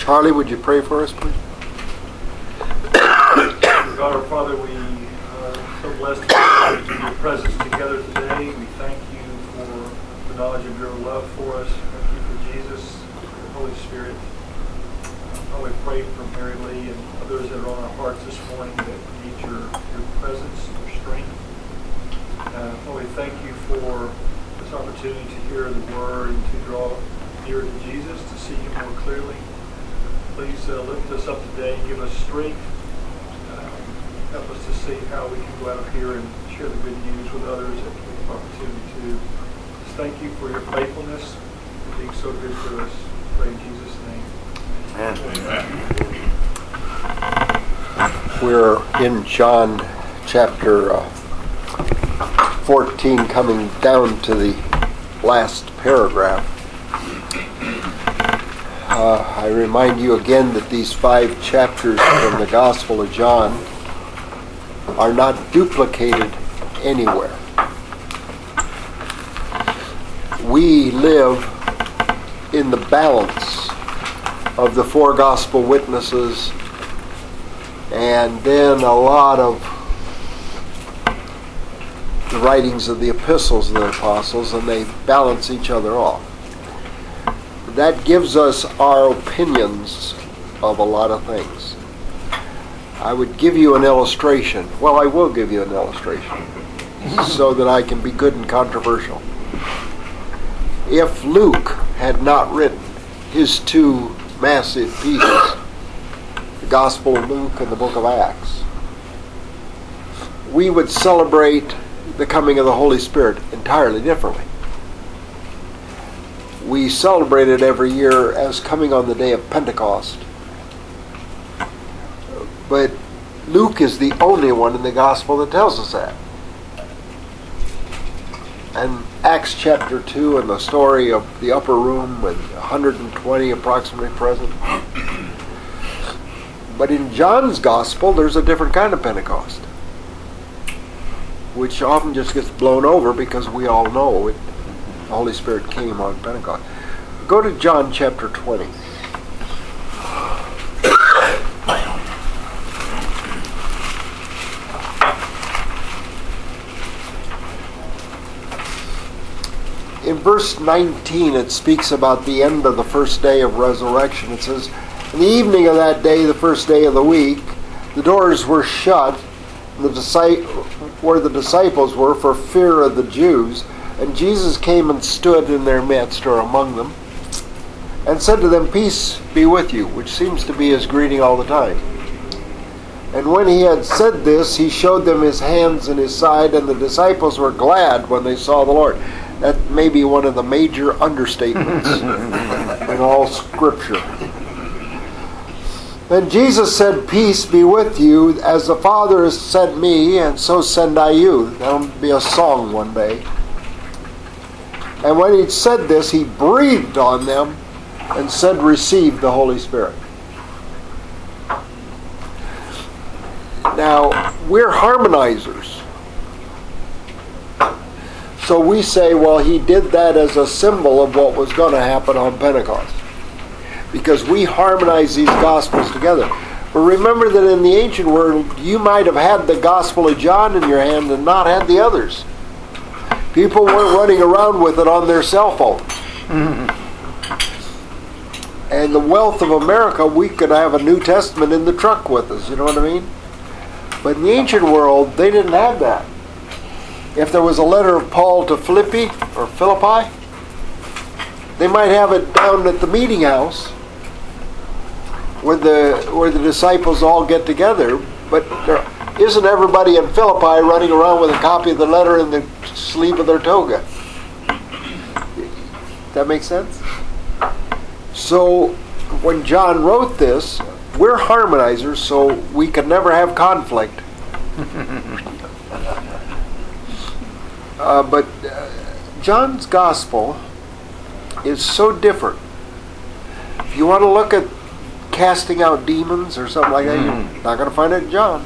Charlie, would you pray for us, please? God our Father, we are so blessed to be in your presence together today. We thank you for the knowledge of your love for us. Thank you for Jesus, for the Holy Spirit. I would pray for Mary Lee and others that are on our hearts this morning that need your presence, your strength. We thank you for this opportunity to hear the word and to draw nearer to Jesus, to see him more clearly. Please lift us up today and give us strength. Help us to see how we can go out of here and share the good news with others that we have opportunity to. Just thank you for your faithfulness, for being so good to us. Pray in Jesus' name. Amen. We're in John chapter 14, coming down to the last paragraph. I remind you again that these 5 chapters from the Gospel of John are not duplicated anywhere. We live in the balance of the 4 gospel witnesses and then a lot of the writings of the epistles of the apostles, and they balance each other off. That gives us our opinions of a lot of things. I would give you an illustration. Well, I will give you an illustration so that I can be good and controversial. If Luke had not written his 2 massive pieces, the Gospel of Luke and the Book of Acts, we would celebrate the coming of the Holy Spirit entirely differently. We celebrate it every year as coming on the day of Pentecost. But Luke is the only one in the Gospel that tells us that. And Acts chapter 2 and the story of the upper room with 120 approximately present. But in John's Gospel, there's a different kind of Pentecost, which often just gets blown over because we all know it. The Holy Spirit came on Pentecost. Go to John chapter 20. In verse 19, it speaks about the end of the first day of resurrection. It says, in the evening of that day, the first day of the week, the doors were shut where the disciples were for fear of the Jews. And Jesus came and stood in their midst, or among them, and said to them, "Peace be with you," which seems to be his greeting all the time. And when he had said this, he showed them his hands and his side, and the disciples were glad when they saw the Lord. That may be one of the major understatements in all Scripture. Then Jesus said, "Peace be with you, as the Father has sent me, and so send I you." That'll be a song one day. And when he said this, he breathed on them and said, "Receive the Holy Spirit." Now, we're harmonizers. So we say, well, he did that as a symbol of what was going to happen on Pentecost, because we harmonize these Gospels together. But remember that in the ancient world, you might have had the Gospel of John in your hand and not had the others. People weren't running around with it on their cell phones. Mm-hmm. And the wealth of America, we could have a New Testament in the truck with us, you know what I mean? But in the ancient world, they didn't have that. If there was a letter of Paul to Philippi, they might have it down at the meeting house where the disciples all get together, but there isn't everybody in Philippi running around with a copy of the letter in the sleeve of their toga. That makes sense? So when John wrote this, we're harmonizers, so we can never have conflict. But John's Gospel is so different. If you want to look at casting out demons or something like that, you're not going to find it in John.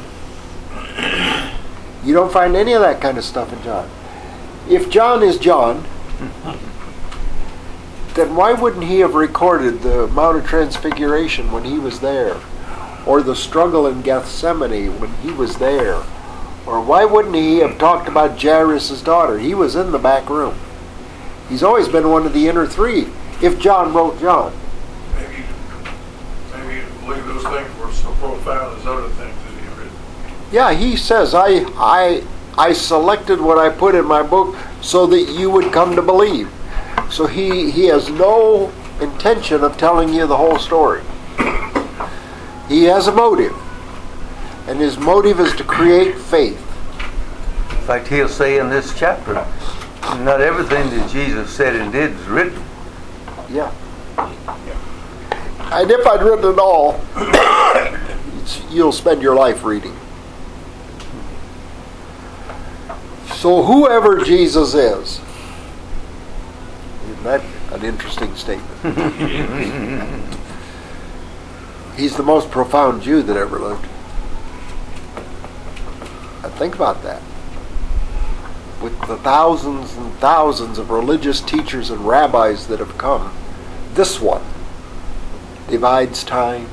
You don't find any of that kind of stuff in John. If John is John, then why wouldn't he have recorded the Mount of Transfiguration when he was there? Or the struggle in Gethsemane when he was there? Or why wouldn't he have talked about Jairus' daughter? He was in the back room. He's always been one of the inner three, if John wrote John. Maybe he didn't believe those things were so profound as other things that he had written. Yeah, he says, I selected what I put in my book so that you would come to believe. So he has no intention of telling you the whole story. He has a motive. And his motive is to create faith. In fact, he'll say in this chapter, not everything that Jesus said and did is written. Yeah. And if I'd written it all, you'll spend your life reading. So whoever Jesus is, isn't that an interesting statement? He's the most profound Jew that ever lived. And think about that. With the thousands and thousands of religious teachers and rabbis that have come, this one divides time.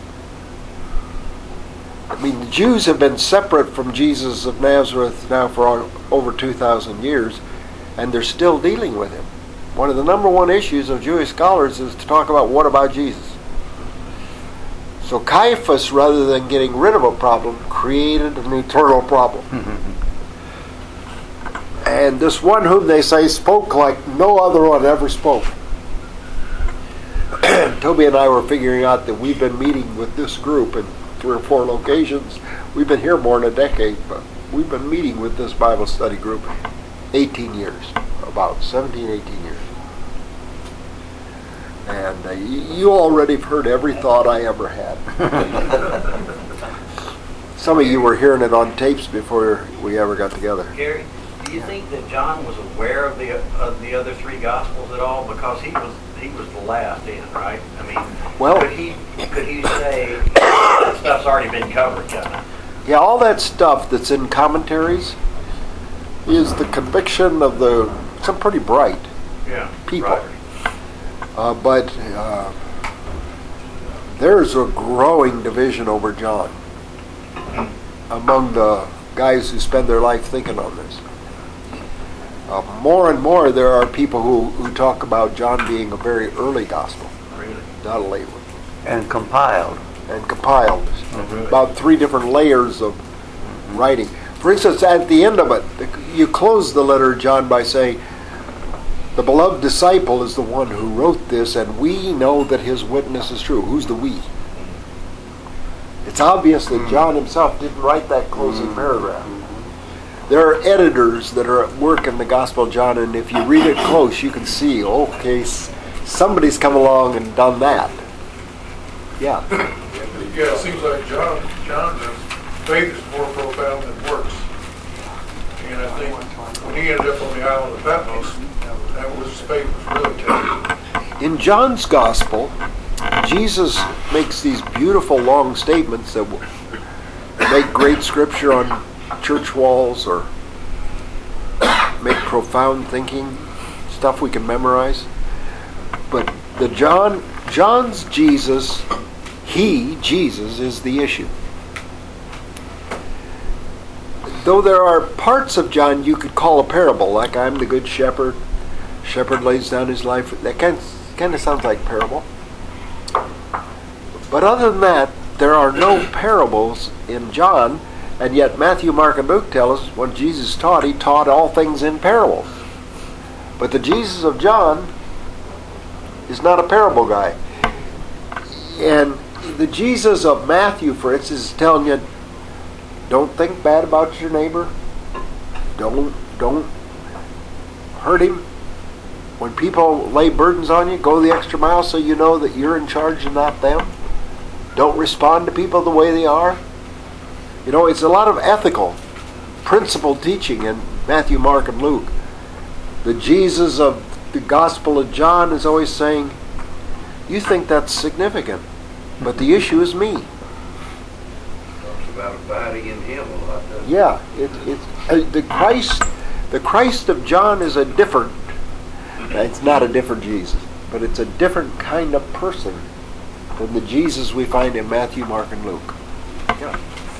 I mean, the Jews have been separate from Jesus of Nazareth now for over 2,000 years, and they're still dealing with him. One of the number one issues of Jewish scholars is to talk about what about Jesus. So Caiaphas, rather than getting rid of a problem, created an eternal problem. And this one whom they say spoke like no other one ever spoke. Toby and I were figuring out that we've been meeting with this group in 3 or 4 locations. We've been here more than a decade, but we've been meeting with this Bible study group 18 years, about 17, 18 years. And you already have heard every thought I ever had. Some of you were hearing it on tapes before we ever got together. Gary, do you think that John was aware of the other 3 Gospels at all? Because he was the last in, right? I mean, well, could he say that stuff's already been covered, kind of? Yeah, all that stuff that's in commentaries is the conviction of some pretty bright people. Right. But there's a growing division over John among the guys who spend their life thinking on this. More and more there are people who talk about John being a very early gospel, Really? not a late one. And compiled. About 3 different layers of writing. For instance, at the end of it, you close the letter of John by saying, the beloved disciple is the one who wrote this, and we know that his witness is true. Who's the we? It's obvious that John himself didn't write that closing paragraph. There are editors that are at work in the Gospel of John, and if you read it close, you can see, okay, somebody's come along and done that. Yeah. Yeah, it seems like John's faith is more profound than works. And I think when he ended up on the island of Patmos, that was his faith was really tested. In John's Gospel, Jesus makes these beautiful long statements that make great scripture on church walls or make profound thinking, stuff we can memorize. But John's Jesus, Jesus is the issue. Though there are parts of John you could call a parable, like I'm the good shepherd, shepherd lays down his life, that kind of sounds like parable. But other than that, there are no parables in John, and yet Matthew, Mark, and Luke tell us when Jesus taught, he taught all things in parables. But the Jesus of John is not a parable guy. And the Jesus of Matthew, for instance, is telling you, don't think bad about your neighbor. Don't hurt him. When people lay burdens on you, go the extra mile so you know that you're in charge and not them. Don't respond to people the way they are. You know, it's a lot of ethical, principled teaching in Matthew, Mark, and Luke. The Jesus of the Gospel of John is always saying, you think that's significant, but the issue is me. Talks about abiding in him a lot, doesn't it? Yeah, the Christ of John is it's not a different Jesus, but it's a different kind of person than the Jesus we find in Matthew, Mark, and Luke. Yeah.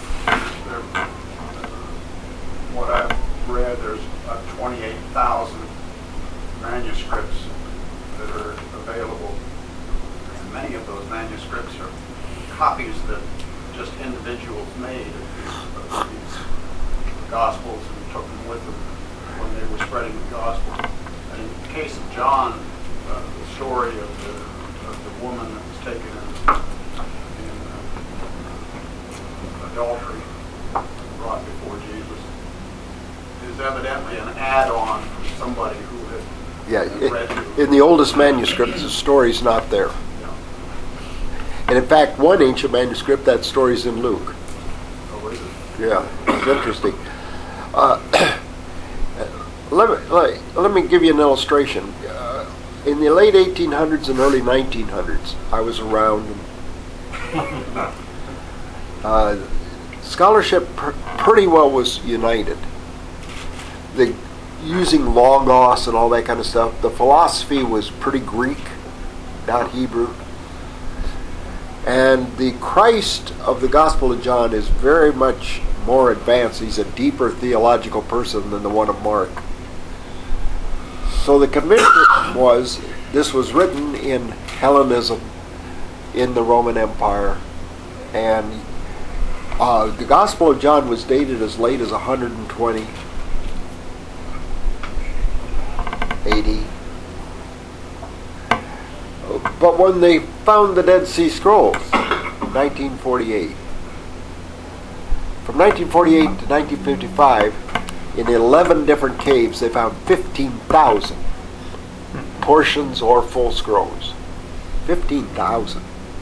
What I've read, there's about 28,000 manuscripts that are available. And many of those manuscripts are copies that just individuals made of these Gospels and took them with them when they were spreading the Gospel. And in the case of John, the story of the woman that was taken in adultery, brought before Jesus, is evidently an add-on from somebody who had read it. In the oldest manuscripts, the story's not there. Yeah. And in fact, one ancient manuscript, that story's in Luke. Oh, is it? Yeah, it's interesting. Let me give you an illustration. In the late 1800s and early 1900s, I was around. Scholarship pretty well was united. Using Logos and all that kind of stuff. The philosophy was pretty Greek, not Hebrew. And the Christ of the Gospel of John is very much more advanced. He's a deeper theological person than the one of Mark. So the conviction was, this was written in Hellenism, in the Roman Empire, and the Gospel of John was dated as late as 120 AD. But when they found the Dead Sea Scrolls, 1948, from 1948 to 1955, in 11 different caves, they found 15,000 portions or full scrolls. 15,000.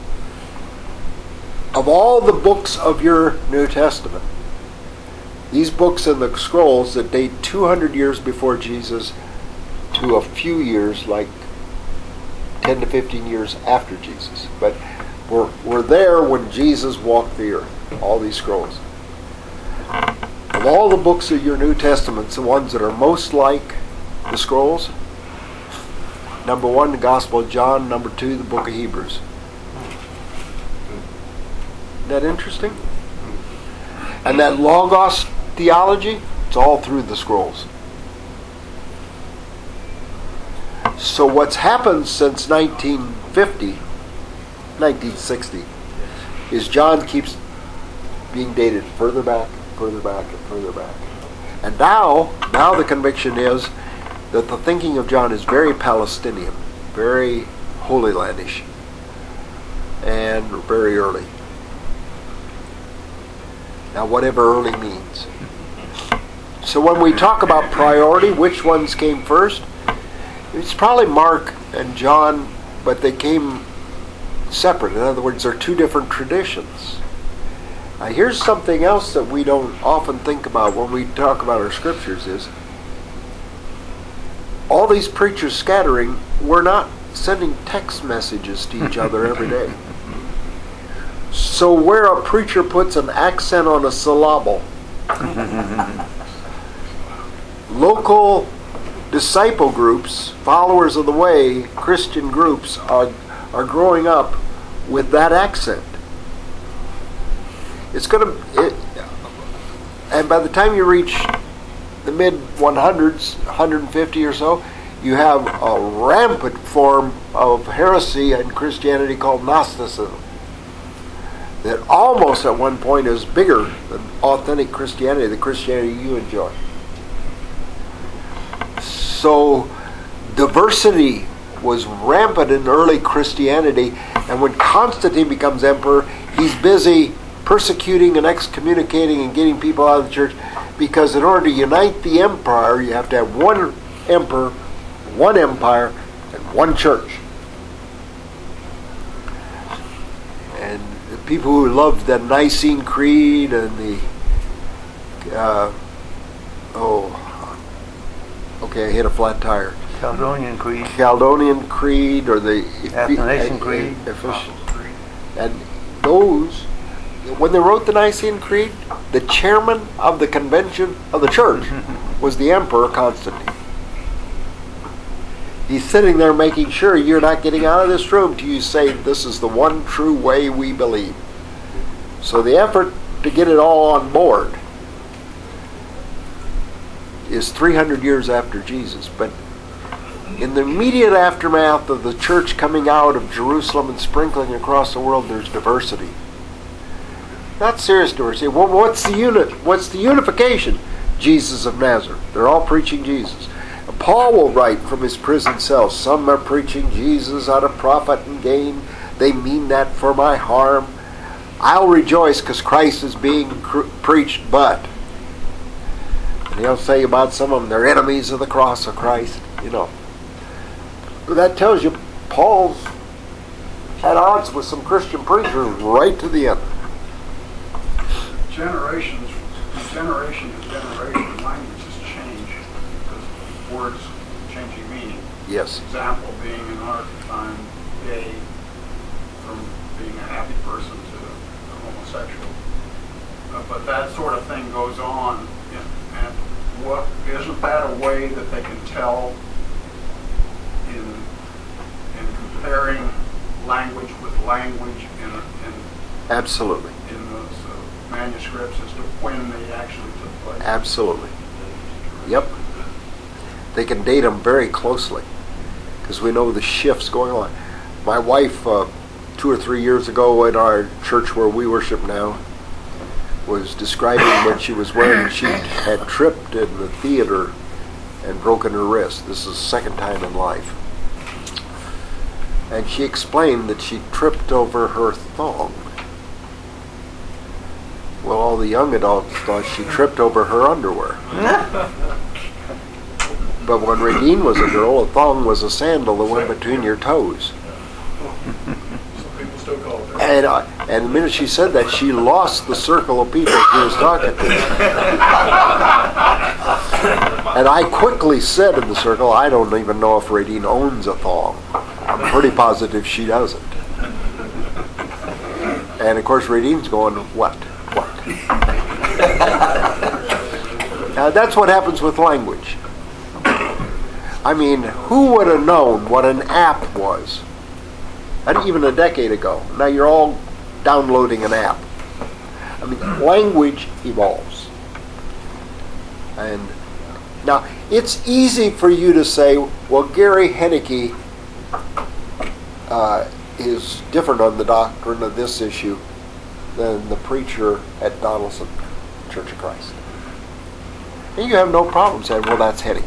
Of all the books of your New Testament, these books and the scrolls that date 200 years before Jesus to a few years, like 10 to 15 years after Jesus. But we're there when Jesus walked the earth, all these scrolls. Of all the books of your New Testament, the ones that are most like the scrolls, number 1, the Gospel of John, number 2, the book of Hebrews. Isn't that interesting? And that Logos theology, it's all through the scrolls. So what's happened since 1950, 1960, is John keeps being dated further back, further back, and further back. And now the conviction is that the thinking of John is very Palestinian, very Holy Landish, and very early. Now, whatever early means. So when we talk about priority, which ones came first? It's probably Mark and John, but they came separate. In other words, they're two different traditions. Now, here's something else that we don't often think about when we talk about our scriptures is all these preachers scattering, we're not sending text messages to each other every day. So where a preacher puts an accent on a syllable, local disciple groups, followers of the way, Christian groups are growing up with that accent. And by the time you reach the mid 100s, 150 or so, you have a rampant form of heresy in Christianity called Gnosticism that almost at one point is bigger than authentic Christianity, the Christianity you enjoy. So diversity was rampant in early Christianity, and when Constantine becomes emperor, he's busy persecuting and excommunicating and getting people out of the church, because in order to unite the empire, you have to have one emperor, one empire, and one church. And the people who loved the Nicene Creed and the I hit a flat tire. Chaldean Creed, or the Athanasian Creed. And those, when they wrote the Nicene Creed, the chairman of the convention of the church was the Emperor Constantine. He's sitting there making sure you're not getting out of this room till you say, this is the one true way we believe. So the effort to get it all on board is 300 years after Jesus. But in the immediate aftermath of the church coming out of Jerusalem and sprinkling across the world, there's diversity. Not serious diversity. Well, what's the unification? Jesus of Nazareth. They're all preaching Jesus. And Paul will write from his prison cell, some are preaching Jesus out of profit and gain. They mean that for my harm. I'll rejoice because Christ is being preached, but. And he'll say about some of them, they're enemies of the cross of Christ, you know. But that tells you Paul's at odds with some Christian preachers right to the end. Generations, from generation to generation, languages change because words changing meaning. Yes. Example being in our time, gay, from being a happy person to a homosexual. But that sort of thing goes on. And what isn't that a way that they can tell in comparing language with language in Absolutely. in those manuscripts as to when they actually took place? Absolutely. Yep. They can date them very closely because we know the shifts going on. My wife, 2 or 3 years ago at our church where we worship now, was describing when she was wearing, she had tripped in the theater and broken her wrist. This is the second time in life. And she explained that she tripped over her thong. Well, all the young adults thought she tripped over her underwear. But when Radine was a girl, a thong was a sandal that went between your toes. Some people still call it that. And the minute she said that, she lost the circle of people she was talking to. And I quickly said in the circle, I don't even know if Radine owns a thong. I'm pretty positive she doesn't. And of course, Radine's going, what? That's what happens with language. I mean, who would have known what an app was? Not even a decade ago. Now you're all downloading an app. I mean, language evolves. And now, it's easy for you to say, well, Gary Hennicky is different on the doctrine of this issue than the preacher at Donaldson Church of Christ. And you have no problem saying, well, that's Hennicky.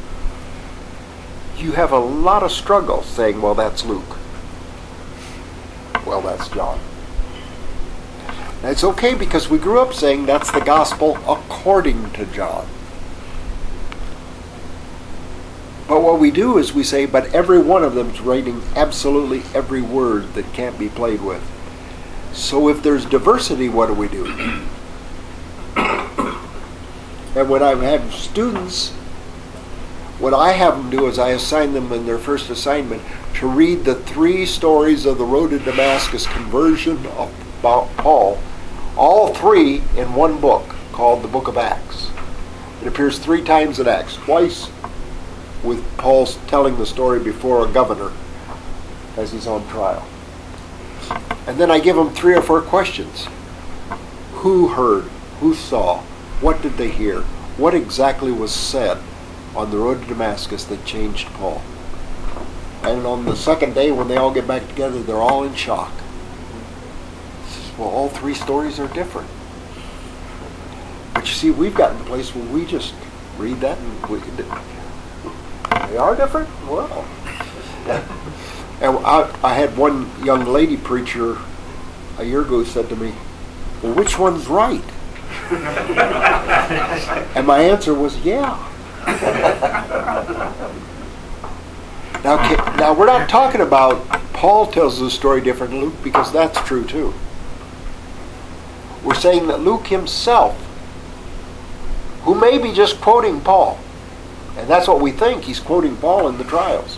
You have a lot of struggle saying, well, that's Luke. Well, that's John. And it's okay because we grew up saying that's the gospel according to John. But what we do is we say, but every one of them is writing absolutely every word that can't be played with. So if there's diversity, what do we do? And when I have students, what I have them do is I assign them in their first assignment to read the 3 stories of the road to Damascus conversion of Paul, all 3 in one book called the Book of Acts. It appears 3 times in Acts, twice with Paul telling the story before a governor as he's on trial. And then I give them 3 or 4 questions. Who heard? Who saw? What did they hear? What exactly was said on the road to Damascus that changed Paul? And on the second day when they all get back together, they're all in shock. Well, all 3 stories are different. But you see, we've gotten to a place where we just read that and they are different? Well. And I had one young lady preacher a year ago said to me, well, which one's right? And my answer was, yeah. Now we're not talking about Paul tells the story different than Luke, because that's true too. We're saying that Luke himself, who may be just quoting Paul, and that's what we think, he's quoting Paul in the trials.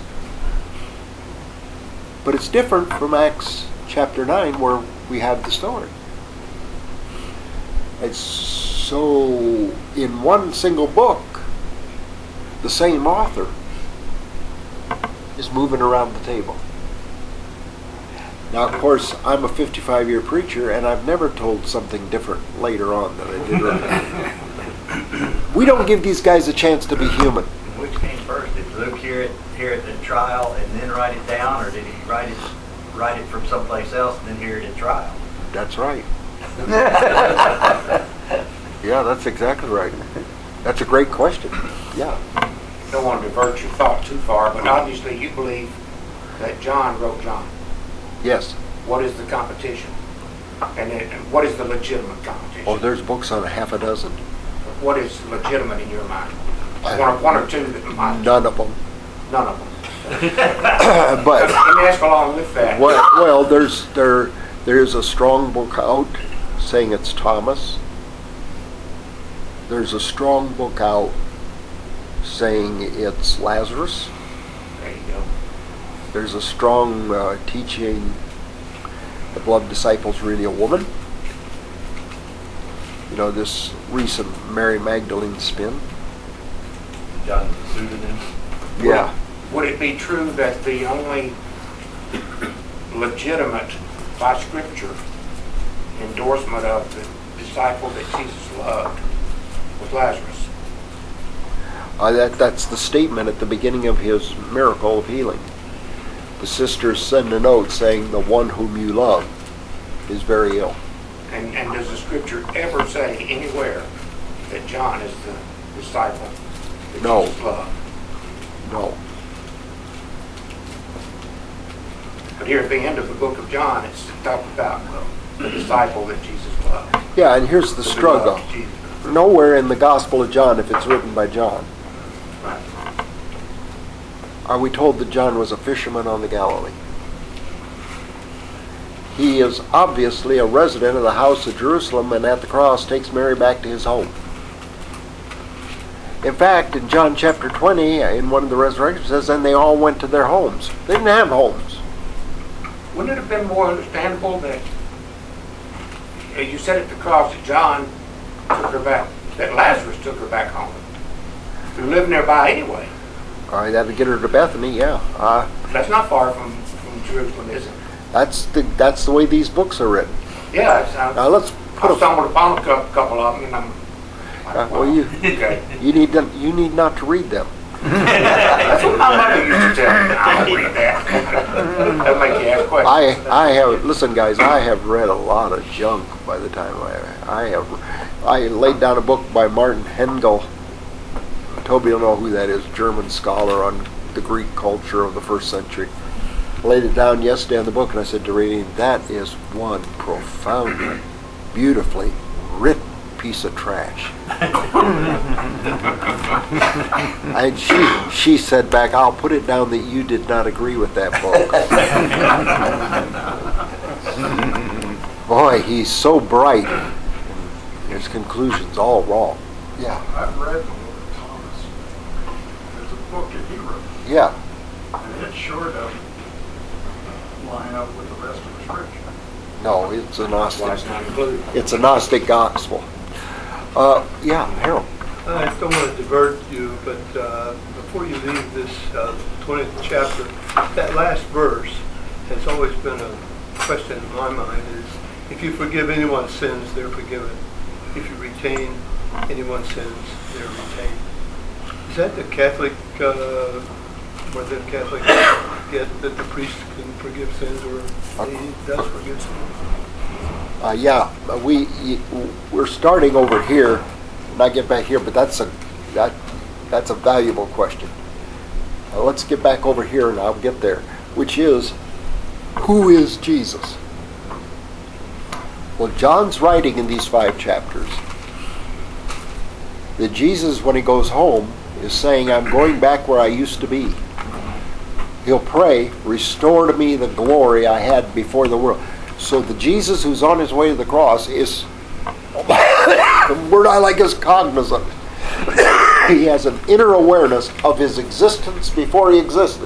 But it's different from Acts chapter 9 where we have the story. It's so in one single book, the same author is moving around the table. Now, of course, I'm a 55-year preacher, and I've never told something different later on than I did earlier. We don't give these guys a chance to be human. Which came first? Did Luke hear it at the trial and then write it down, or did he write it from someplace else and then hear it at trial? That's right. Yeah, that's exactly right. That's a great question. Yeah. Don't want to divert your thought too far, but obviously you believe that John wrote John. Yes. What is the competition? And what is the legitimate competition? Oh, there's books on a half a dozen. What is legitimate in your mind? One or two that might. None of them. None of them. But let me ask along with that. well, there's a strong book out saying it's Thomas. There's a strong book out saying it's Lazarus. There you go. There's a strong teaching the beloved disciple's really a woman. You know, this recent Mary Magdalene spin. John's a pseudonym. Yeah. Would it be true that the only legitimate, by Scripture, endorsement of the disciple that Jesus loved was Lazarus? That's the statement at the beginning of his miracle of healing. The sisters send a note saying the one whom you love is very ill. And does the Scripture ever say anywhere that John is the disciple that No. Jesus loved? No. But here at the end of the book of John, it's talked about the disciple that Jesus loved. Yeah, and here's the struggle. Beloved Jesus. Nowhere in the Gospel of John, if it's written by John, Right. are we told that John was a fisherman on the Galilee. He is obviously a resident of the house of Jerusalem, and at the cross takes Mary back to his home. In fact, in John chapter 20, in one of the resurrections, it says, and they all went to their homes. They didn't have homes. Wouldn't it have been more understandable that you said at the cross that John took her back, that Lazarus took her back home, who lived nearby anyway? All right, that would get her to Bethany, yeah. That's not far from Jerusalem, is it? That's the way these books are written. Yeah, it sounds. Now let's I put stumbled upon a couple of them, and I'm. well, you Okay. you need not to read them. That's what my mother used to tell me. I don't read that. That'll make you ask questions. I have, listen guys, I have read a lot of junk by the time I laid down a book by Martin Hengel. Toby will know who that is, German scholar on the Greek culture of the first century. Laid it down yesterday on the book, and I said to Rainey, that is one profoundly, beautifully written piece of trash. And she said back, I'll put it down that you did not agree with that book. Boy, he's so bright. His conclusion's all wrong. Yeah. I've read the book of Thomas. There's a book that he wrote, Yeah. and it sure doesn't line up with the rest of the Scripture. No, it's a That's why Gnostic. it's not included. It's a Gnostic gospel. Yeah, Harold. I don't want to divert you, but before you leave this 20th chapter, that last verse has always been a question in my mind is, if you forgive anyone's sins, they're forgiven. If you retain anyone's sins, they're retained. Is that the Catholic, where the Catholic get that the priest can forgive sins, or he does forgive sins? Yeah, we're starting over here, not get back here, but that's a valuable question. Let's get back over here, and I'll get there. Which is, who is Jesus? Well, John's writing in these 5 chapters that Jesus, when he goes home, is saying, I'm going back where I used to be. He'll pray, restore to me the glory I had before the world. So the Jesus who's on his way to the cross is, the word I like is cognizant. He has an inner awareness of his existence before he existed.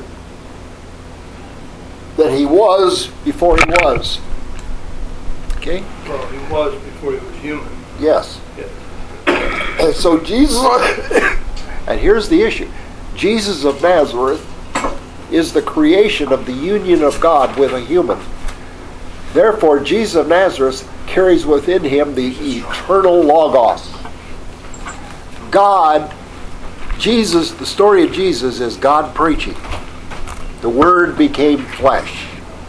That he was before he was. Okay? Well, he was before he was human. Yes. Yes. And so Jesus, and here's the issue. Jesus of Nazareth is the creation of the union of God with a human. Therefore, Jesus of Nazareth carries within him the eternal Logos. God, Jesus, the story of Jesus is God preaching. The Word became flesh.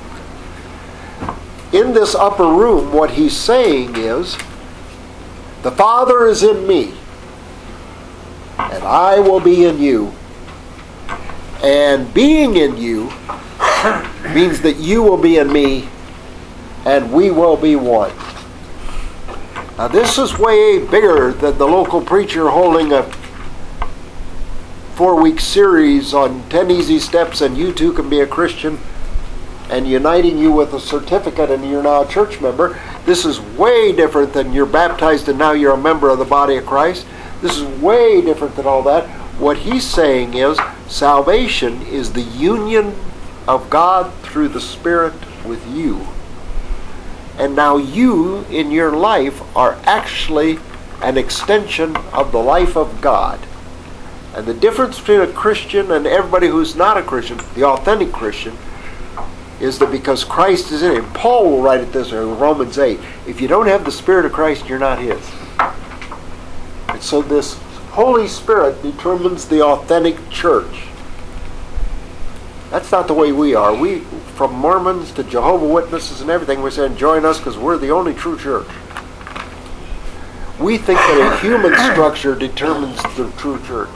In this upper room, what he's saying is, the Father is in me, and I will be in you. And being in you means that you will be in me, and we will be one. Now this is way bigger than the local preacher holding a 4-week series on 10 easy steps and you too can be a Christian and uniting you with a certificate and you're now a church member. This is way different than you're baptized and now you're a member of the body of Christ. This is way different than all that. What he's saying is salvation is the union of God through the Spirit with you. And now you in your life are actually an extension of the life of God. And the difference between a Christian and everybody who's not a Christian, the authentic Christian, is that because Christ is in it. Paul will write it this way in Romans 8. If you don't have the Spirit of Christ, you're not his. And so this Holy Spirit determines the authentic church. That's not the way we are. We, from Mormons to Jehovah's Witnesses and everything, we're saying join us because we're the only true church. We think that a human structure determines the true church.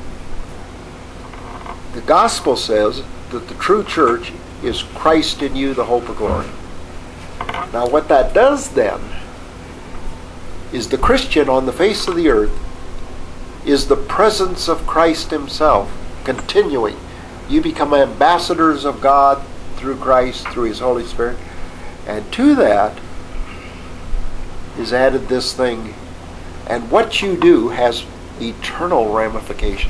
The gospel says that the true church is Christ in you, the hope of glory. Now what that does then is the Christian on the face of the earth is the presence of Christ himself continuing. You become ambassadors of God through Christ, through his Holy Spirit. And to that is added this thing. And what you do has eternal ramifications.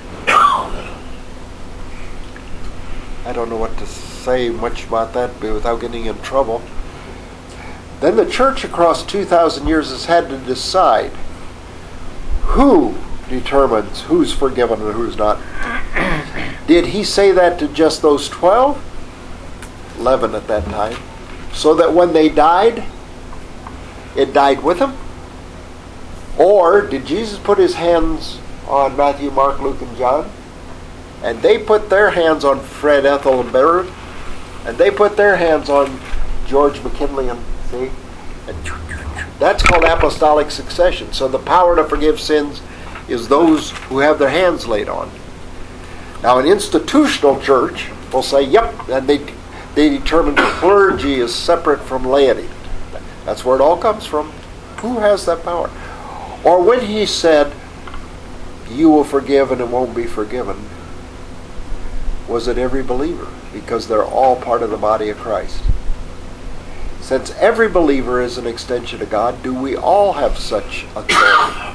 I don't know what to say much about that without getting in trouble. Then the church across 2,000 years has had to decide who determines who's forgiven and who's not. Did he say that to just those 12? 11 at that time. So that when they died, it died with them? Or did Jesus put his hands on Matthew, Mark, Luke, and John? And they put their hands on Fred, Ethel, and Barrett? And they put their hands on George McKinley and see? And that's called apostolic succession. So the power to forgive sins is those who have their hands laid on. Now an institutional church will say, yep, and they determine clergy is separate from laity. That's where it all comes from. Who has that power? Or when he said, you will forgive and it won't be forgiven, was it every believer? Because they're all part of the body of Christ. Since every believer is an extension of God, do we all have such authority?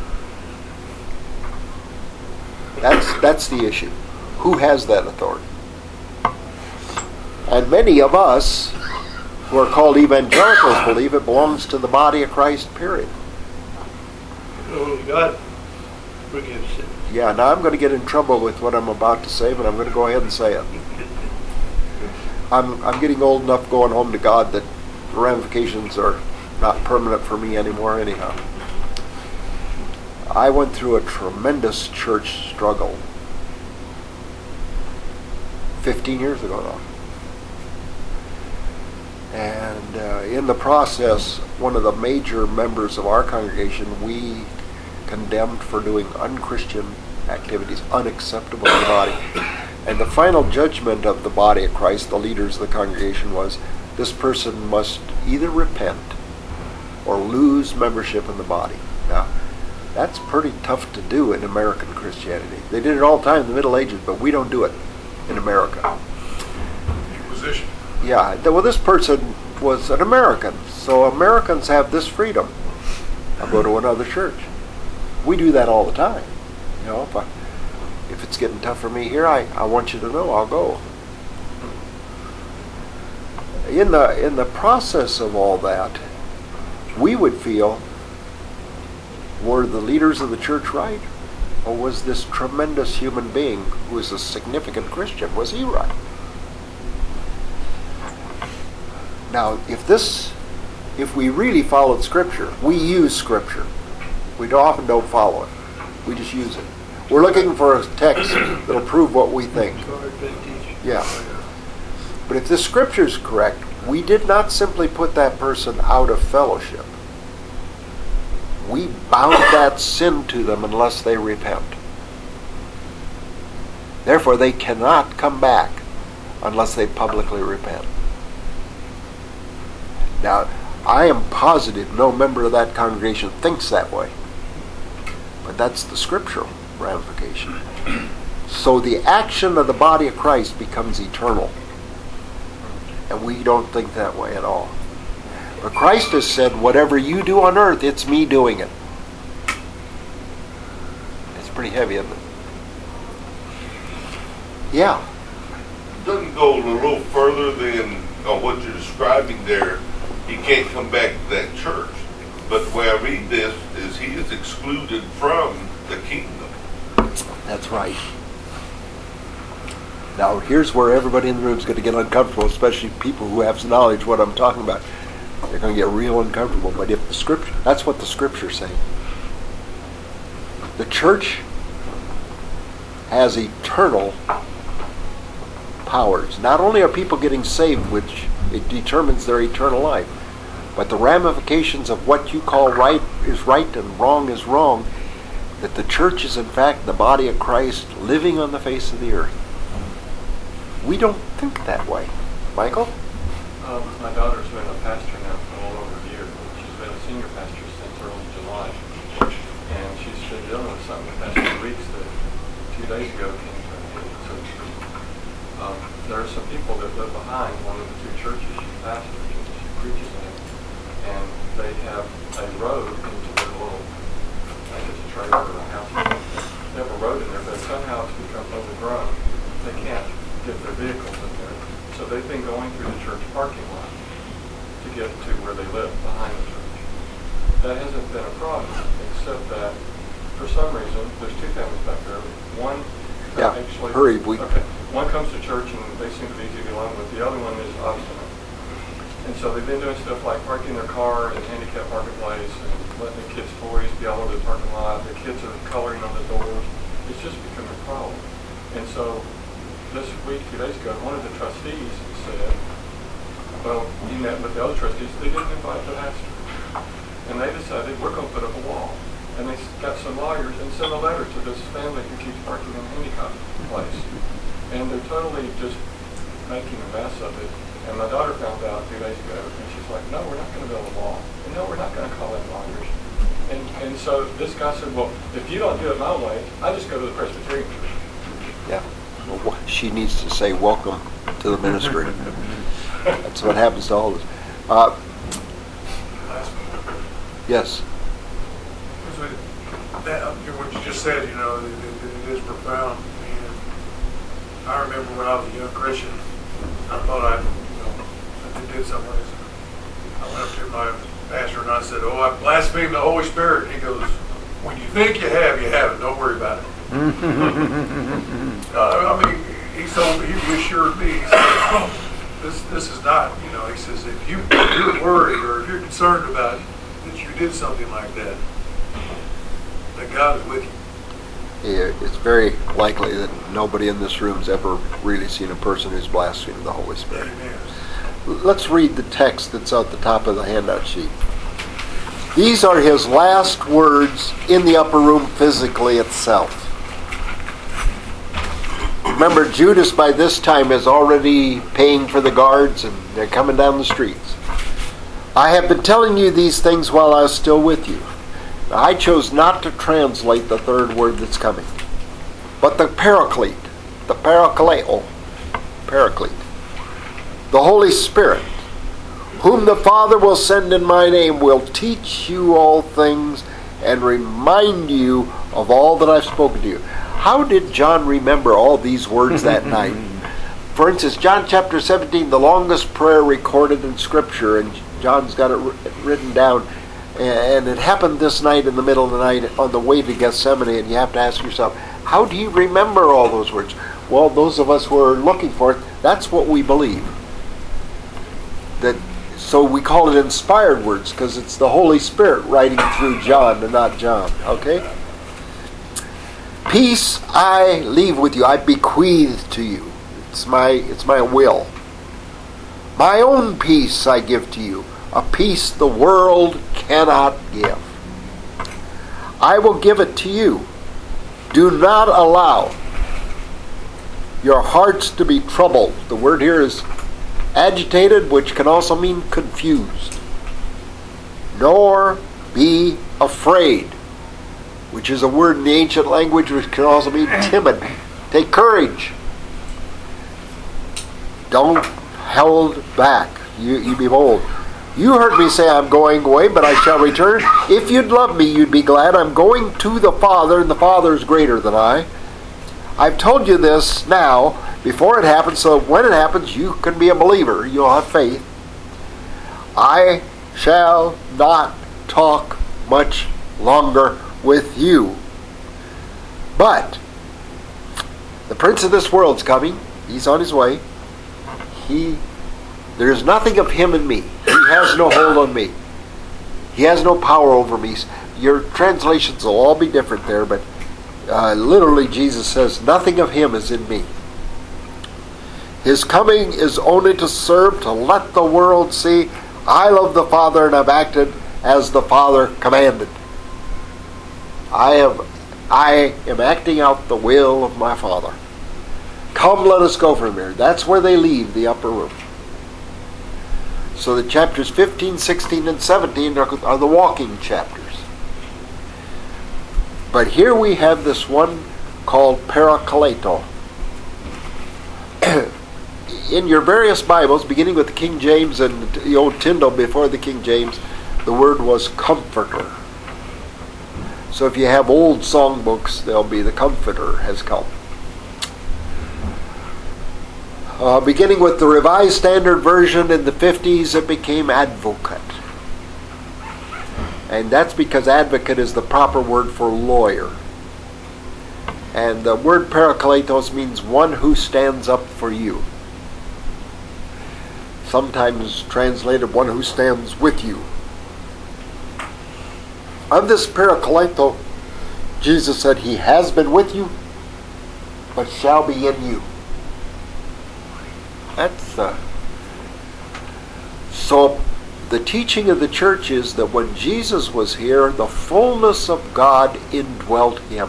That's the issue. Who has that authority? And many of us who are called evangelicals believe it belongs to the body of Christ, period. Only God forgives sin. Yeah, now I'm going to get in trouble with what I'm about to say, but I'm going to go ahead and say it. I'm getting old enough going home to God that the ramifications are not permanent for me anymore anyhow. I went through a tremendous church struggle 15 years ago now. And in the process, one of the major members of our congregation, we condemned for doing unchristian activities, unacceptable to the body. And the final judgment of the body of Christ, the leaders of the congregation, was this person must either repent or lose membership in the body. Now, that's pretty tough to do in American Christianity. They did it all the time in the Middle Ages, but we don't do it in America. Inquisition. Yeah, well, this person was an American, so Americans have this freedom. I'll go to another church. We do that all the time. You know, if it's getting tough for me here, I want you to know I'll go. In the process of all that, we would feel, were the leaders of the church right? Or was this tremendous human being who is a significant Christian, was he right? Now, if we really followed Scripture, we use Scripture. We often don't follow it. We just use it. We're looking for a text that'll prove what we think. Yeah. But if the Scripture is correct, we did not simply put that person out of fellowship. We bound that sin to them unless they repent. Therefore, they cannot come back unless they publicly repent. Now, I am positive no member of that congregation thinks that way. But that's the scriptural ramification. So the action of the body of Christ becomes eternal. And we don't think that way at all. But Christ has said, whatever you do on earth, it's me doing it. It's pretty heavy, isn't it? Yeah. Doesn't go a little further than what you're describing there. He can't come back to that church. But the way I read this is he is excluded from the kingdom. That's right. Now, here's where everybody in the room is going to get uncomfortable, especially people who have knowledge of what I'm talking about. They're going to get real uncomfortable. But if the scripture, that's what the scripture's saying. The church has eternal powers. Not only are people getting saved, which it determines their eternal life, but the ramifications of what you call right is right and wrong is wrong, that the church is in fact the body of Christ living on the face of the earth. We don't think that way. Michael? My daughter's been a pastor now for a little over a year. She's been a senior pastor since early July. And she's been dealing with something the past 2 weeks that 2 days ago came to her head, so to speak. There are some people that live behind one of the 2 churches she pastors and she preaches in. And they have a road into their little, I think it's a trailer or a house. They have a road in there, but somehow it's become overgrown. They can't get their vehicles in there. So they've been going through the church parking lot to get to where they live, behind the church. That hasn't been a problem, except that for some reason, there's 2 families back there. One actually... Hurry, okay. One comes to church and they seem to be easy to get along with. The other one is obstinate. And so they've been doing stuff like parking their car in a handicap marketplace and letting the kids' toys be all over the parking lot. The kids are coloring on the doors. It's just becoming a problem. And so this week, 2 days ago, one of the trustees said, well, he met with the other trustees. They didn't invite the pastor. And they decided, we're going to put up a wall. And they got some lawyers and sent a letter to this family who keeps parking in a handicap place. And they're totally just making a mess of it. And my daughter found out 2 days ago, and she's like, no, we're not going to build a wall. And no, we're not going to call in lawyers. And so this guy said, well, if you don't do it my way, I just go to the Presbyterian church. Yeah. Well, she needs to say, welcome to the ministry. That's what happens to all of us. Yes. What you just said, it is profound. And I remember when I was a young Christian, I thought I did something. I went up to my pastor and I said, I blaspheme the Holy Spirit. And he goes, when you think you have it. Don't worry about it. He reassured me. He said, this is not, he says, if you're worried or if you're concerned about it, that you did something like that God is with you. Yeah, it's very likely that nobody in this room has ever really seen a person who's blasphemed the Holy Spirit. Amen. Let's read the text that's at the top of the handout sheet. These are his last words in the upper room physically itself. Remember, Judas by this time is already paying for the guards and they're coming down the streets. I have been telling you these things while I was still with you. Now, I chose not to translate the third word that's coming, but the Paraclete, the Parakaleo, Paraclete, the Holy Spirit, whom the Father will send in my name, will teach you all things and remind you of all that I've spoken to you. How did John remember all these words that night? For instance, John chapter 17, the longest prayer recorded in Scripture, and John's got it written down. And it happened this night in the middle of the night on the way to Gethsemane, and you have to ask yourself, how do you remember all those words? Well, those of us who are looking for it, that's what we believe. So we call it inspired words because it's the Holy Spirit writing through John and not John. Okay? Peace I leave with you. I bequeath to you. It's my will. My own peace I give to you. A peace the world cannot give. I will give it to you. Do not allow your hearts to be troubled. The word here is agitated, which can also mean confused. Nor be afraid, which is a word in the ancient language which can also mean timid. Take courage. Don't hold back. You be bold. You heard me say, I'm going away, but I shall return. If you'd love me, you'd be glad. I'm going to the Father, and the Father is greater than I. I've told you this now, before it happens, so when it happens, you can be a believer. You'll have faith. I shall not talk much longer with you. But the prince of this world's coming. He's on his way. There's nothing of him in me. He has no hold on me. He has no power over me. Your translations will all be different there, but literally Jesus says, nothing of him is in me. His coming is only to serve, to let the world see, I love the Father and I've acted as the Father commanded. I am acting out the will of my Father. Come, let us go from here. That's where they leave the upper room. So the chapters 15, 16, and 17 are the walking chapters. But here we have this one called Parakleto. In your various Bibles, beginning with the King James and the old Tyndale before the King James, the word was comforter. So if you have old songbooks, there'll be the comforter has come. Beginning with the Revised Standard Version in the 50s, it became advocate. And that's because advocate is the proper word for lawyer. And the word parakletos means one who stands up for you. Sometimes translated one who stands with you. Of this parakleto, Jesus said, he has been with you, but shall be in you. So the teaching of the church is that when Jesus was here, the fullness of God indwelt him.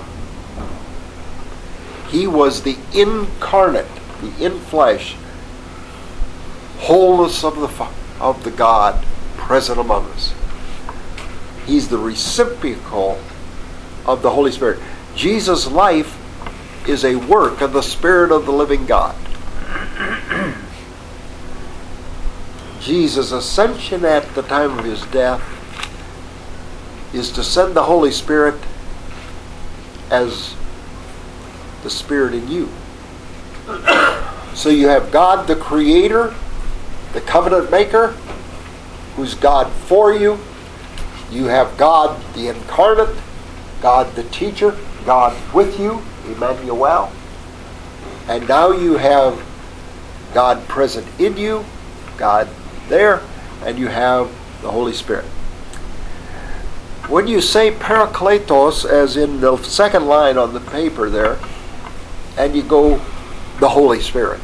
He was the incarnate, the in-flesh, wholeness of the God present among us. He's the reciprocal of the Holy Spirit. Jesus' life is a work of the Spirit of the living God. Jesus' ascension at the time of his death is to send the Holy Spirit as the Spirit in you. So you have God the Creator, the covenant maker, who's God for you. You have God the incarnate, God the teacher, God with you, Emmanuel. And now you have God present in you, God there, and you have the Holy Spirit. When you say parakletos, as in the second line on the paper there, and you go the Holy Spirit,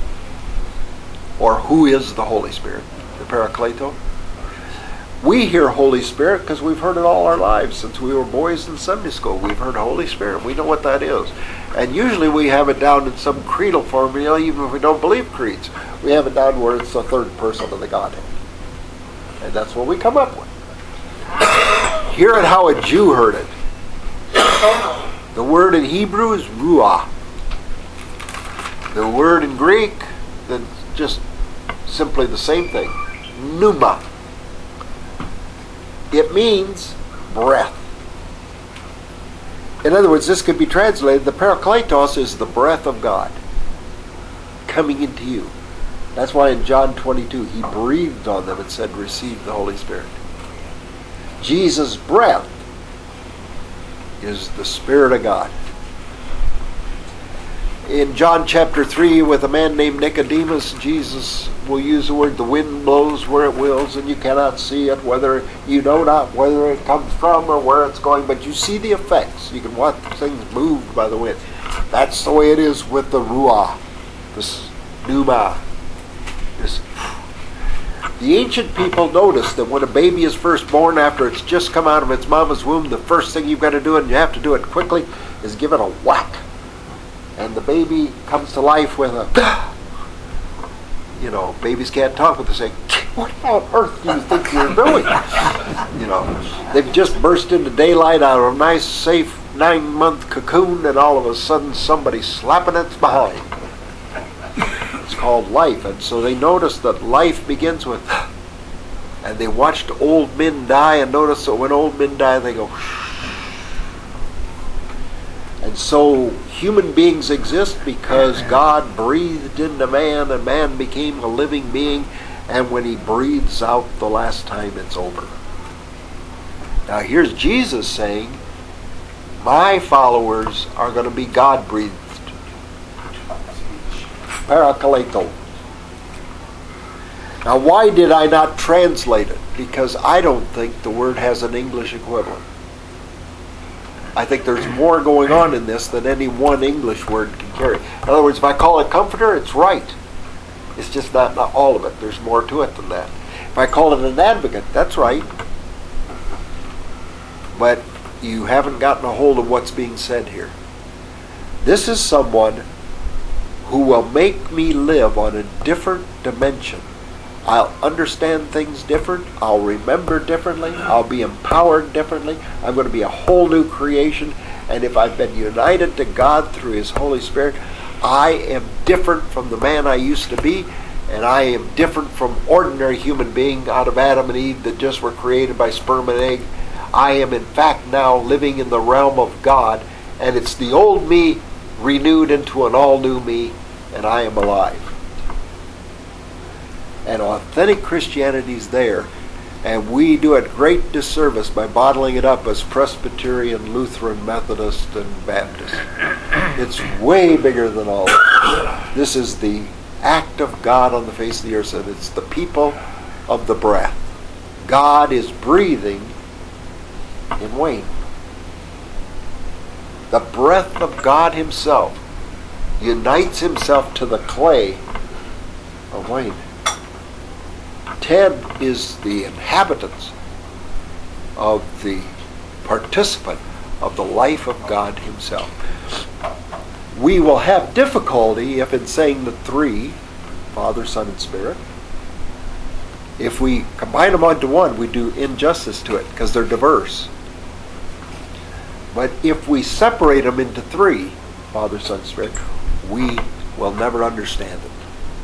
or who is the Holy Spirit, the parakleto, we hear Holy Spirit because we've heard it all our lives since we were boys in Sunday school. We've heard Holy Spirit. We know what that is. And usually we have it down in some creedal form, even if we don't believe creeds. We have it down where it's the third person of the Godhead. And that's what we come up with. Hear it how a Jew heard it. The word in Hebrew is ruah. The word in Greek, that's just simply the same thing. Pneuma. It means breath. In other words, this could be translated, the parakletos is the breath of God coming into you. That's why in John 22, he breathed on them and said, receive the Holy Spirit. Jesus' breath is the Spirit of God. In John chapter 3, with a man named Nicodemus, Jesus will use the word, the wind blows where it wills, and you cannot see it, whether you know not whether it comes from or where it's going, but you see the effects. You can watch things moved by the wind. That's the way it is with the Ruah, this Pneuma. The ancient people noticed that when a baby is first born, after it's just come out of its mama's womb, the first thing you've got to do, and you have to do it quickly, is give it a whack. And the baby comes to life with a, babies can't talk, but they say, what on earth do you think you're doing? They've just burst into daylight out of a nice, safe 9-month cocoon, and all of a sudden somebody's slapping its behind. It's called life. And so they noticed that life begins with, and they watched old men die and noticed that when old men die, they go, and so human beings exist because God breathed into man, and man became a living being, and when he breathes out the last time, it's over. Now here's Jesus saying, my followers are going to be God-breathed. Parakleto. Now why did I not translate it? Because I don't think the word has an English equivalent. I think there's more going on in this than any one English word can carry. In other words, if I call it comforter, it's right. It's just not all of it. There's more to it than that. If I call it an advocate, that's right. But you haven't gotten a hold of what's being said here. This is someone who will make me live on a different dimension. I'll understand things different. I'll remember differently. I'll be empowered differently. I'm going to be a whole new creation. And if I've been united to God through His Holy Spirit, I am different from the man I used to be. And I am different from ordinary human being out of Adam and Eve that just were created by sperm and egg. I am in fact now living in the realm of God. And it's the old me renewed into an all-new me. And I am alive. And authentic Christianity is there, and we do it great disservice by bottling it up as Presbyterian, Lutheran, Methodist, and Baptist. It's way bigger than all that. This is the act of God on the face of the earth, and it's the people of the breath. God is breathing in Wayne. The breath of God Himself unites Himself to the clay of Wayne. Ted is the inhabitant of the participant of the life of God Himself. We will have difficulty if in saying the three, Father, Son, and Spirit. If we combine them onto one, we do injustice to it because they're diverse. But if we separate them into three, Father, Son, Spirit, we will never understand it.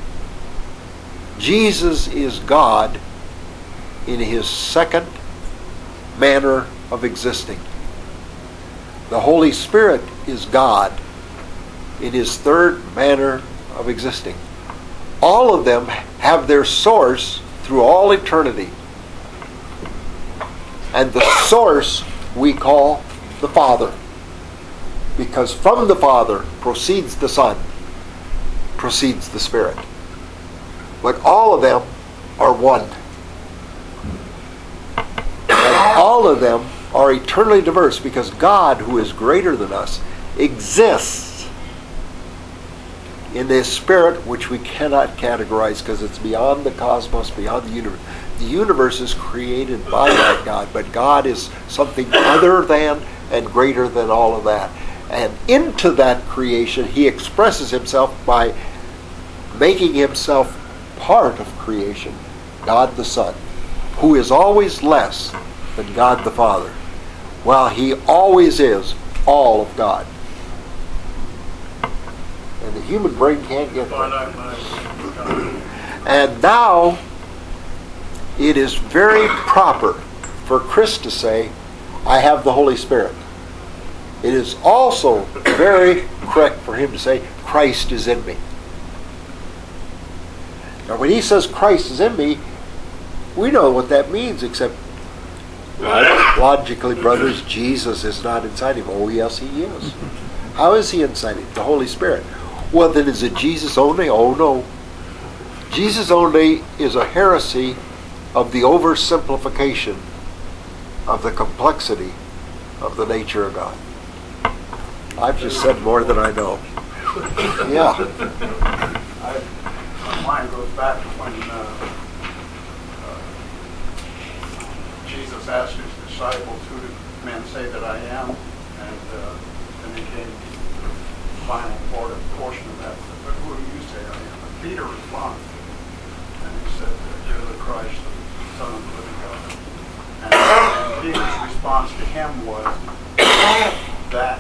Jesus is God in His second manner of existing. The Holy Spirit is God in His third manner of existing. All of them have their source through all eternity. And the source we call the Father. Because from the Father proceeds the Son, proceeds the Spirit. But all of them are one. And all of them are eternally diverse because God, who is greater than us, exists in this Spirit which we cannot categorize because it's beyond the cosmos, beyond the universe. The universe is created by that God, but God is something other than and greater than all of that. And into that creation, He expresses Himself by making Himself part of creation, God the Son, who is always less than God the Father, while He always is all of God. And the human brain can't get that. And now, it is very proper for Chris to say, I have the Holy Spirit. It is also very correct for him to say, Christ is in me. Now when he says Christ is in me, we know what that means, except Logically, brothers, Jesus is not inside him. Oh, yes, he is. How is he inside him? The Holy Spirit. Well, then is it Jesus only? Oh, no. Jesus only is a heresy of the oversimplification of the complexity of the nature of God. I've just said more than I know. Yeah. Mine goes back to when Jesus asked his disciples, "Who do men say that I am?" And then he came to the final portion of that. "But who do you say I am?" And Peter responded, and he said, "You're the Christ, the Son of the living God." And Peter's response to him was that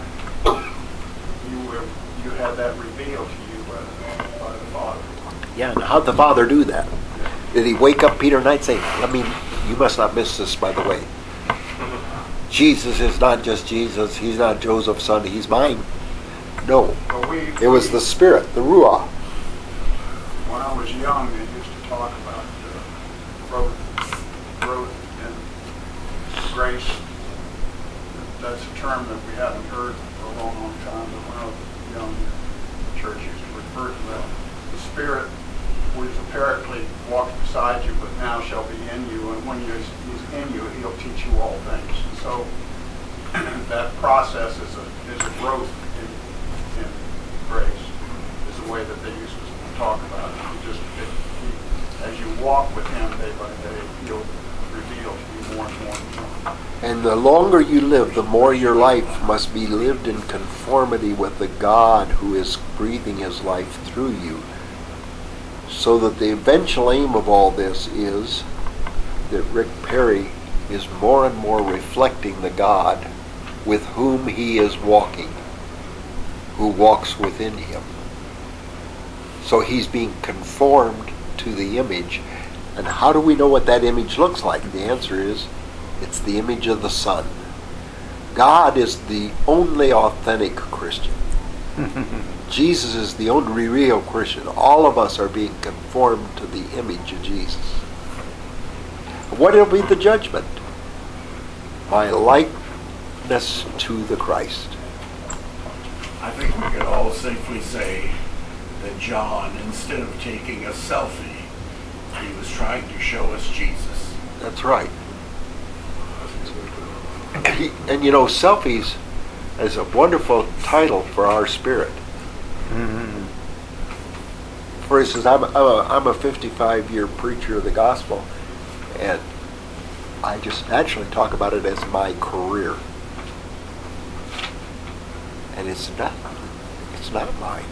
you had that revealed to you by the Father. Yeah, and how'd the Father do that? Did he wake up Peter night and say, you must not miss this, by the way. Jesus is not just Jesus. He's not Joseph's son. He's mine. No. It was the Spirit, the Ruach. When I was young, they used to talk about growth in grace. That's a term that we haven't heard for a long, long time, but when I was young, the church used to refer to that. The Spirit, who is a paraclete, walks beside you, but now shall be in you, and when he's in you, he'll teach you all things. And so that process is a growth in grace, is the way that they used to talk about it. As you walk with him day by day, he'll reveal to you more and more and more. And the longer you live, the more your life must be lived in conformity with the God who is breathing his life through you. So that the eventual aim of all this is that Rick Perry is more and more reflecting the God with whom he is walking, who walks within him. So he's being conformed to the image. And how do we know what that image looks like? The answer is, it's the image of the Son. God is the only authentic Christian. Jesus is the only real Christian. All of us are being conformed to the image of Jesus. What will be the judgment? My likeness to the Christ. I think we could all safely say that John, instead of taking a selfie, he was trying to show us Jesus. That's right. And you know, selfies is a wonderful title for our spirit. Mm-hmm. For instance, I'm a 55-year preacher of the gospel, and I just naturally talk about it as my career. And it's not mine.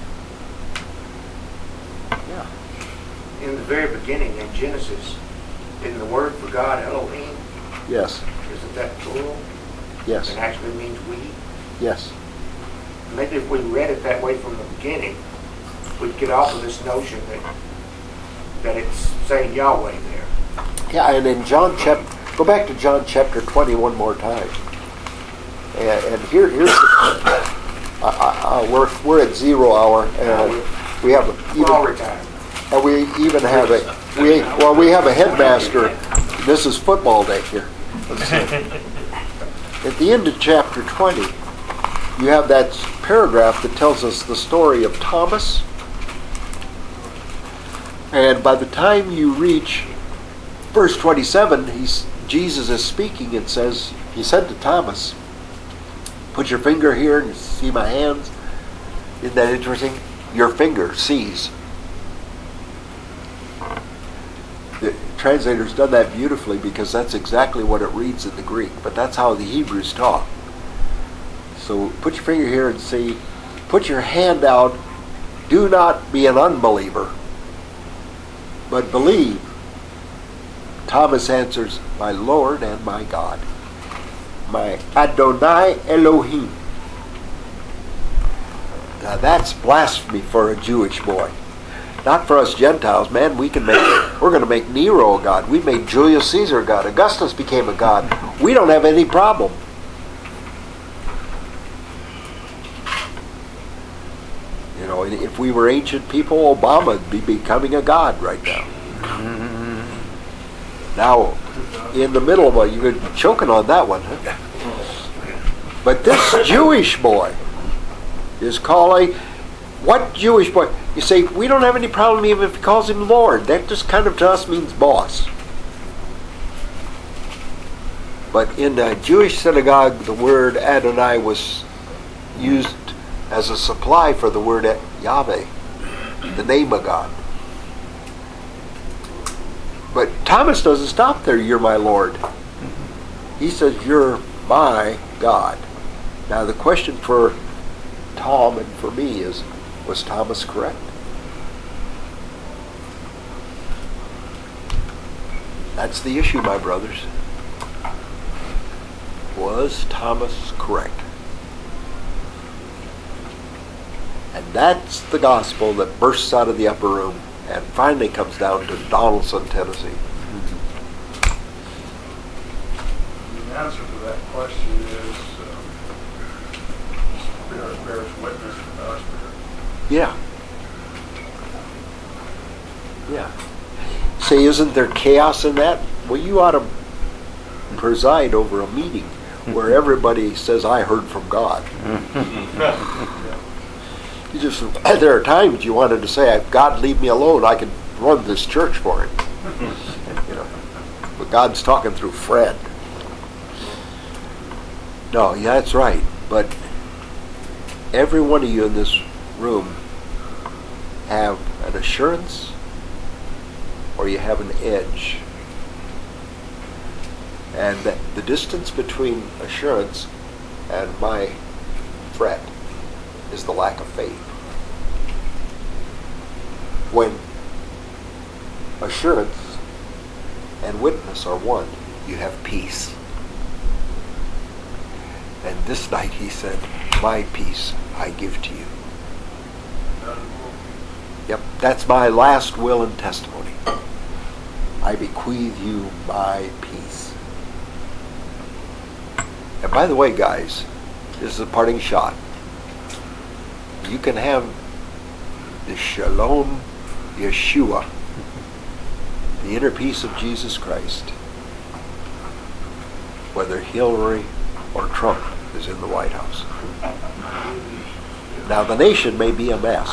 Yeah. In the very beginning, in Genesis, in the word for God, Elohim, yes. Isn't that plural? Yes. It actually means we. Yes. Maybe if we read it that way from the beginning, we'd get off of this notion that it's saying Yahweh there. Yeah, and in go back to John chapter 20 one more time. And here's we're at 0 hour, and we have and we even have we have a headmaster. This is football day here. Let's see. At the end of chapter 20, you have that paragraph that tells us the story of Thomas. And by the time you reach verse 27, Jesus is speaking and says, he said to Thomas, "Put your finger here and see my hands." Isn't that interesting? Your finger sees. The translator's done that beautifully because that's exactly what it reads in the Greek, but that's how the Hebrews talk. So put your finger here and see. Put your hand out. Do not be an unbeliever, but believe. Thomas answers, "My Lord and my God, my Adonai Elohim." Now that's blasphemy for a Jewish boy. Not for us Gentiles, man. We're going to make Nero a god. We made Julius Caesar a god. Augustus became a god. We don't have any problem. You know, if we were ancient people, Obama would be becoming a god right now. Now, in the middle of you've been choking on that one, huh? But this Jewish boy is calling, what Jewish boy? You say, we don't have any problem even if he calls him Lord. That just kind of to us means boss. But in the Jewish synagogue, the word Adonai was used as a supply for the word Yahweh, the name of God. But Thomas doesn't stop there, you're my Lord. He says, you're my God. Now the question for Tom and for me is, was Thomas correct? That's the issue, my brothers. Was Thomas correct? And that's the gospel that bursts out of the upper room and finally comes down to Donaldson, Tennessee. The answer to that question is Spirit bears witness with our spirit. Yeah. Yeah. Say, isn't there chaos in that? Well, you ought to preside over a meeting where everybody says, I heard from God. You just, there are times you wanted to say, God, leave me alone. I can run this church for him. You know, but God's talking through Fred. No, yeah, that's right. But every one of you in this room have an assurance or you have an edge. And the distance between assurance and my threat is the lack of faith. When assurance and witness are one, you have peace. And this night he said, my peace I give to you. Yep, that's my last will and testimony. I bequeath you my peace. And by the way, guys, this is a parting shot. You can have the Shalom Yeshua, the inner peace of Jesus Christ, whether Hillary or Trump is in the White House. Now, the nation may be a mess,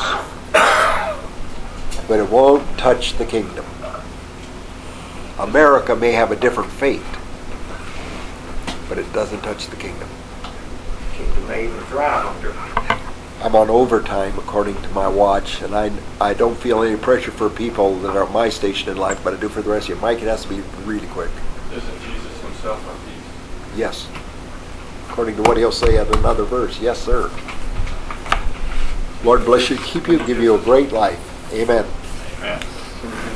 but it won't touch the kingdom. America may have a different fate, but it doesn't touch the kingdom. Kingdom may even thrive under it. I'm on overtime according to my watch, and I don't feel any pressure for people that are at my station in life, but I do for the rest of you. Mike, it has to be really quick. Isn't Jesus himself our peace? Yes. According to what he'll say in another verse. Yes, sir. Lord bless you, keep you, give you a great life. Amen.